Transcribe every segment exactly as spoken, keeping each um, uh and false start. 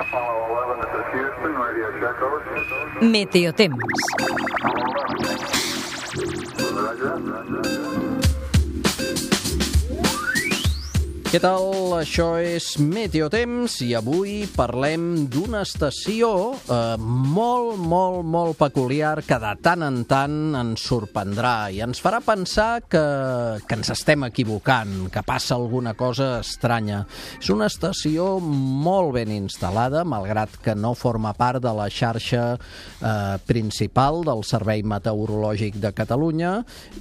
Meteotemps. Què tal? Això és Meteotemps i avui parlem d'una estació eh, molt, molt, molt peculiar que de tant en tant ens sorprendrà i ens farà pensar que, que ens estem equivocant, que passa alguna cosa estranya. És una estació molt ben instal·lada, malgrat que no forma part de la xarxa eh, principal del Servei Meteorològic de Catalunya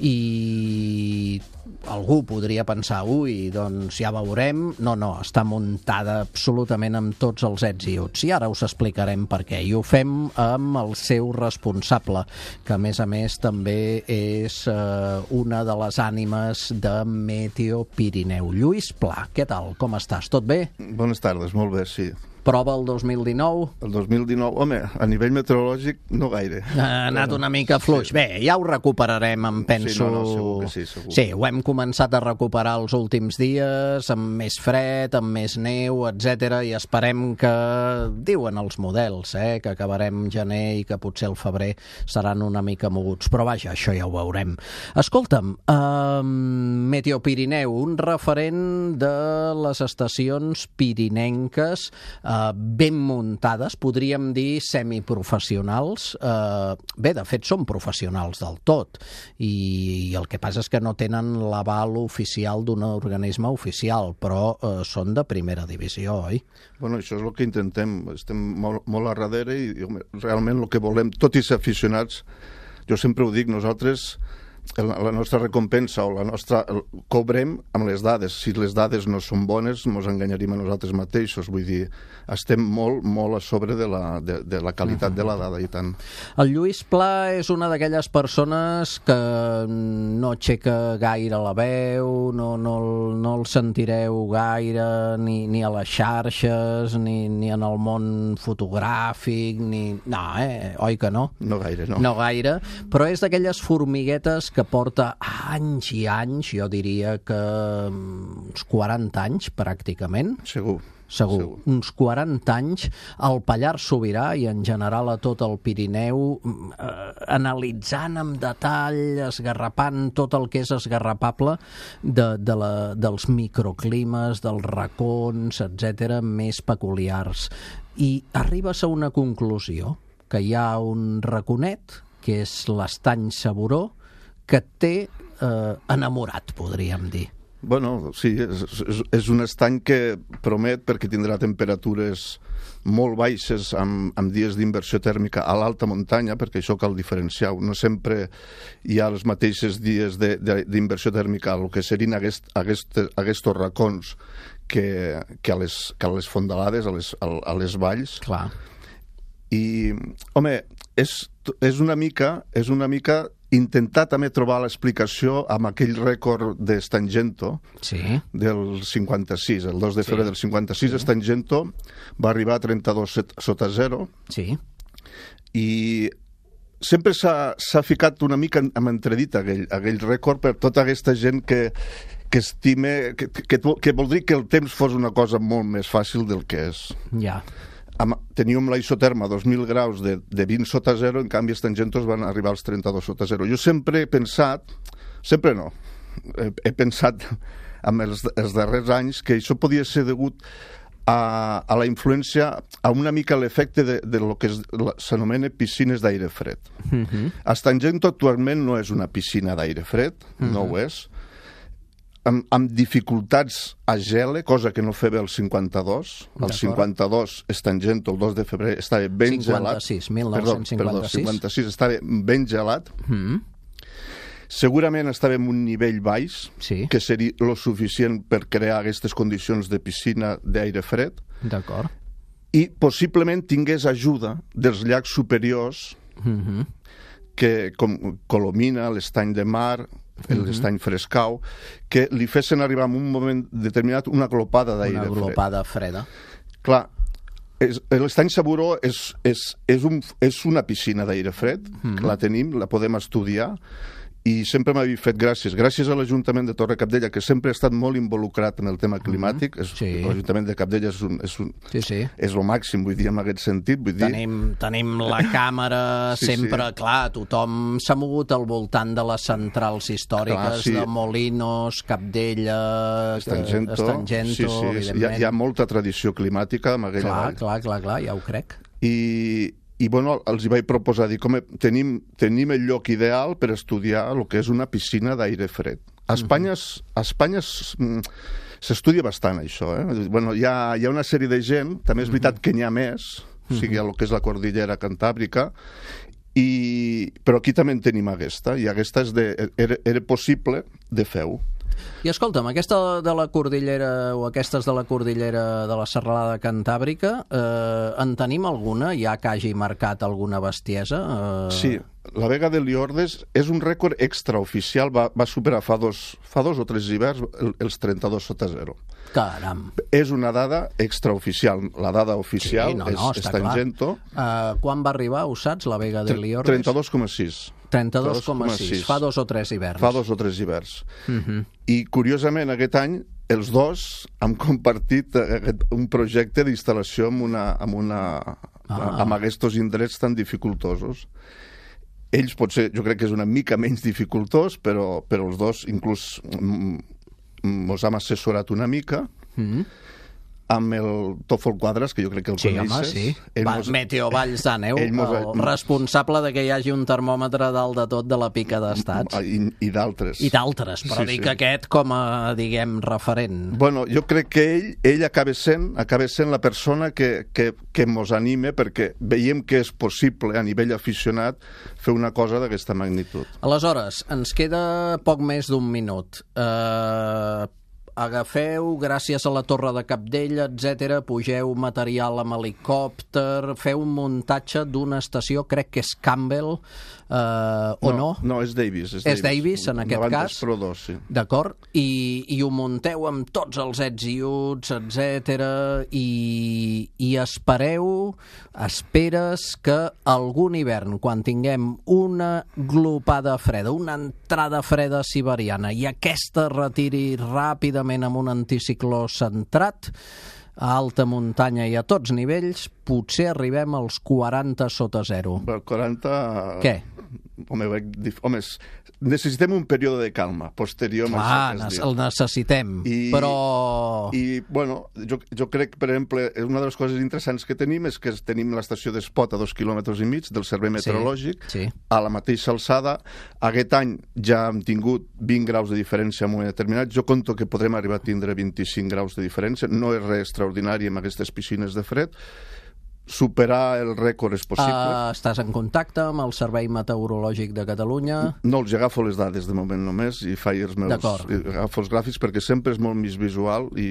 i algú podria pensar, ui, doncs ja veurem. No, no, està muntada absolutament amb tots els ets i uts. I ara us explicarem per què. I ho fem amb el seu responsable, que a més a més també és eh, una de les ànimes de Meteo Pirineu. Lluís Pla, què tal? Com estàs? Tot bé? Bones tardes, molt bé, sí. Prova el dos mil dinou? El dos mil dinou, home, a nivell meteorològic no gaire. Ha anat una mica fluix. Sí. Bé, ja ho recuperarem, em penso. Sí, no, no, segur que sí, segur. Sí, ho hem començat a recuperar els últims dies, amb més fred, amb més neu, etcètera, i esperem que, diuen els models, eh, que acabarem gener i que potser el febrer seran una mica moguts. Però vaja, això ja ho veurem. Escolta'm, eh, Meteo Pirineu, un referent de les estacions pirinenques, eh, ben muntades, podríem dir semiprofessionals. Eh, bé, de fet, són professionals del tot, i, i el que passa és que no tenen l'aval oficial d'un organisme oficial, però eh, són de primera divisió, oi? Bueno, això és el que intentem. Estem molt, molt a darrere i home, realment el que volem, tot i ser aficionats, jo sempre ho dic, nosaltres la nostra recompensa o la nostra cobrem amb les dades. Si les dades no són bones, ens enganyaríem a nosaltres mateixos. Vull dir, estem molt, molt a sobre de la, de, de la qualitat uh-huh. de la dada i tant. El Lluís Pla és una d'aquelles persones que no aixeca gaire la veu, no, no, no el sentireu gaire ni, ni a les xarxes, ni, ni en el món fotogràfic, ni... No, eh? Oi que no? No gaire, no. No gaire, però és d'aquelles formiguetes que porta anys i anys, jo diria que uns quaranta anys pràcticament. Segur. Segur, Segur. uns quaranta anys al Pallars Sobirà i en general a tot el Pirineu, eh, analitzant amb detall, esgarrapant tot el que és esgarrapable de, de la, dels microclimes, dels racons, etcètera, més peculiars. I arribes a una conclusió, que hi ha un raconet, que és l'Estany Saboró, que té eh, enamorat, podríem dir. Bueno, sí, és, és, és un estany que promet, perquè tindrà temperatures molt baixes amb, amb dies d'inversió tèrmica a l'alta muntanya, perquè això cal diferenciar. No sempre hi ha els mateixos dies d'inversió tèrmica al que serien aquest, aquest, aquests racons que, que, a les, que a les fondalades, a les, a les valls. Clar. I, home, és, és una mica... És una mica intentar també trobar l'explicació amb aquell rècord de Stangento sí. del cinquanta-sis, el dos de febrer sí. del cinquanta-sis, sí. Stangento va arribar a trenta-dos sota zero sí. i sempre s'ha ficat una mica amb entredit aquell, aquell rècord per tota aquesta gent que, que estime, que, que, que voldria que el temps fos una cosa molt més fàcil del que és. Ja. Teníem la isoterma a dos mil graus de, de vint sota zero, en canvi els tangentos van arribar als trenta-dos sota zero. Jo sempre he pensat, sempre no, he, he pensat en els, els darrers anys que això podia ser degut a, a la influència, a una mica l'efecte de, de lo que s'anomena piscines d'aire fred. Uh-huh. El Stangento actualment no és una piscina d'aire fred, uh-huh. no ho és, Amb, amb dificultats a gele, cosa que no feia el cinquanta-dos. El cinquanta-dos, Stangento, el dos de febrer, estava ben cinquanta-sis, gelat. mil nou-cents cinquanta-sis. Perdó, perdó, cinquanta-sis, estava ben gelat. Mm. Segurament estava en un nivell baix, sí. que seria lo suficient per crear aquestes condicions de piscina d'aire fred. D'acord. I possiblement tingués ajuda dels llacs superiors, mm-hmm. que com Colomina, l'Estany de Mar, l'Estany Frescau, que li fessin arribar en un moment determinat una glopada d'aire fred. Una glopada freda. Clar, l'Estany Saboró és, és, és, un, és una piscina d'aire fred, mm-hmm. la tenim, la podem estudiar, i sempre m'havia fet gràcies. Gràcies a l'Ajuntament de Torre Cabdella, que sempre ha estat molt involucrat en el tema climàtic. Mm-hmm. Sí. L'Ajuntament de Cabdella és un, és un, sí, sí. és el màxim, vull dir, en aquest sentit. Vull dir... Tenim, tenim la càmera sí, sempre, sí. clar, tothom s'ha mogut al voltant de les centrals històriques, clar, sí. de Molinos, Cabdella, Estangento, Estangento sí, sí. evidentment. Hi ha, hi ha molta tradició climàtica en aquella clar, vall. Clar, clar, clar, ja ho crec. I... I bueno, els hi vaig proposar, dir, com tenim, tenim el lloc ideal per estudiar el que és una piscina d'aire fred. A Espanya, uh-huh. a Espanya s'estudia bastant això. Eh? Bueno, hi, ha, hi ha una sèrie de gent, també és veritat que n'hi ha més, uh-huh. o sigui, el que és la cordillera cantàbrica, i... però aquí també en tenim aquesta, i aquesta és de, era, era possible de fer-ho. I escolta'm, aquesta de la cordillera o aquestes de la cordillera de la serralada cantàbrica, eh, en tenim alguna ja que hagi marcat alguna bestiesa? Eh... Sí, la Vega de Liordes és un rècord extraoficial, va, va superar fa dos, fa dos o tres hiverns el, els trenta-dos sota zero. Caram! És una dada extraoficial, la dada oficial sí, no, no, és Estangento. Uh, quan va arribar, ho saps, la Vega de Liordes? trenta-dos coma sis. trenta-dos coma sis, fa dos o tres hiverns. Fa dos o tres hiverns. Uh-huh. I, curiosament, aquest any, els dos han compartit un projecte d'instal·lació amb, una, amb, una, ah. amb aquests indrets tan dificultosos. Ells, potser, jo crec que és una mica menys dificultós, però, però els dos, inclús, mos hem assessorat una mica, uh-huh. amb el Tòfol Quadras, que jo crec que el sí, coneixes. Sí, home, sí. Mos... Meteo Valls d'Àneu, el mos... responsable de que hi hagi un termòmetre dalt de tot de la pica d'estats. I, i d'altres. I d'altres, però sí, dic sí. aquest com a, diguem, referent. Bueno, jo crec que ell, ell acaba sent, acaba sent la persona que, que, que mos anime, perquè veiem que és possible, a nivell aficionat, fer una cosa d'aquesta magnitud. Aleshores, ens queda poc més d'un minut. Eh... Agafeu, gràcies a la Torre de Cabdella, etcètera, pugeu material amb helicòpter, feu un muntatge d'una estació, crec que és Campbell, eh, o no? No, no, és Davis. És, és Davis, en aquest cas. Pro dos, sí. D'acord, I, i ho munteu amb tots els ets i uts, etcètera, i, i espereu, esperes que algun hivern, quan tinguem una glopada freda, una entrada freda siberiana, i aquesta retiri ràpidament amb un anticicló centrat a alta muntanya i a tots nivells, potser arribem als quaranta sota zero. Però quaranta... Què? Home, home, necessitem un període de calma posterior. Clar, el necessitem, I, però... I, bueno, jo, jo crec, per exemple, una de les coses interessants que tenim és que tenim l'estació d'Espot a dos quilòmetres i mig del servei meteorològic, sí, sí. a la mateixa alçada. Aquest any ja hem tingut vint graus de diferència en un moment determinat. Jo conto que podrem arribar a tindre vint-i-cinc graus de diferència. No és res extraordinari amb aquestes piscines de fred. Superar el rècord és possible. Uh, estàs en contacte amb el Servei Meteorològic de Catalunya? No, els agafo les dades de moment només i faig els meus... Agafo els gràfics perquè sempre és molt més visual i...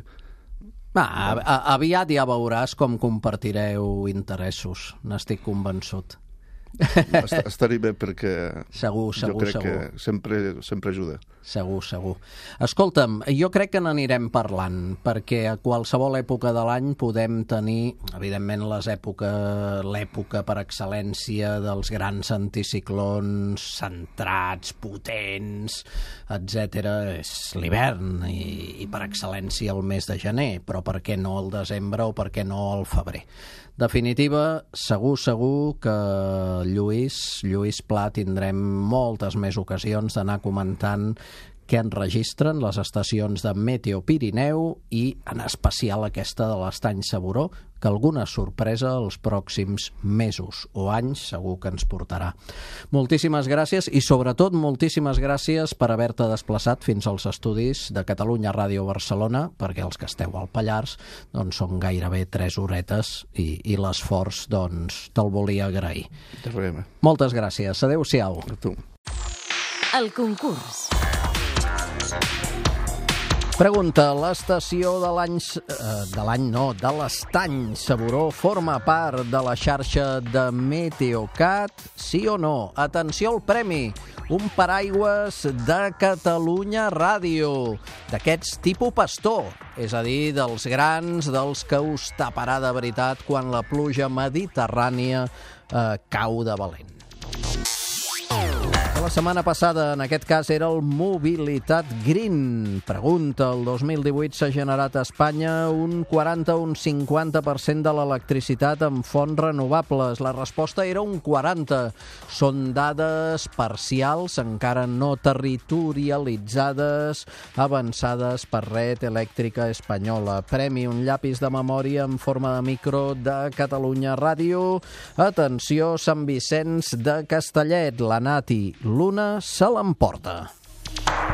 Ah, a, aviat ja veuràs com compartireu interessos, n'estic convençut. Estaré bé perquè segur, segur, jo crec segur. que sempre, sempre ajuda. Segur, segur. Escolta'm, jo crec que n'anirem parlant, perquè a qualsevol època de l'any podem tenir, evidentment, les època, l'època per excel·lència dels grans anticiclons centrats, potents, etcètera. És l'hivern i, i per excel·lència el mes de gener, però per què no el desembre o per què no el febrer? Definitiva, segur, segur que Lluís, Lluís Pla, tindrem moltes més ocasions d'anar comentant què enregistren les estacions de Meteo Pirineu i en especial aquesta de l'Estany Saboró, que alguna sorpresa els pròxims mesos o anys segur que ens portarà. Moltíssimes gràcies i sobretot moltíssimes gràcies per haver-te desplaçat fins als estudis de Catalunya Ràdio Barcelona, perquè els que esteu al Pallars doncs són gairebé tres horetes i, i l'esforç doncs te'l volia agrair. Moltes gràcies. Adéu-siau. A tu. El concurs. Pregunta, l'estació de l'any... Eh, de l'any no, de l'Estany Saboró forma part de la xarxa de Meteocat? Sí o no? Atenció al premi! Un paraigües de Catalunya Ràdio, d'aquests tipus pastor, és a dir, dels grans, dels que us taparà de veritat quan la pluja mediterrània eh, cau de valent. La setmana passada, en aquest cas, era el Mobilitat Green. Pregunta, el dos mil divuit s'ha generat a Espanya un quaranta o un cinquanta per cent de l'electricitat amb fonts renovables. La resposta era un quaranta. Són dades parcials, encara no territorialitzades, avançades per Red Elèctrica Espanyola. Premi, un llapis de memòria en forma de micro de Catalunya Ràdio. Atenció, Sant Vicenç de Castellet, la Nati Luna se l'emporta.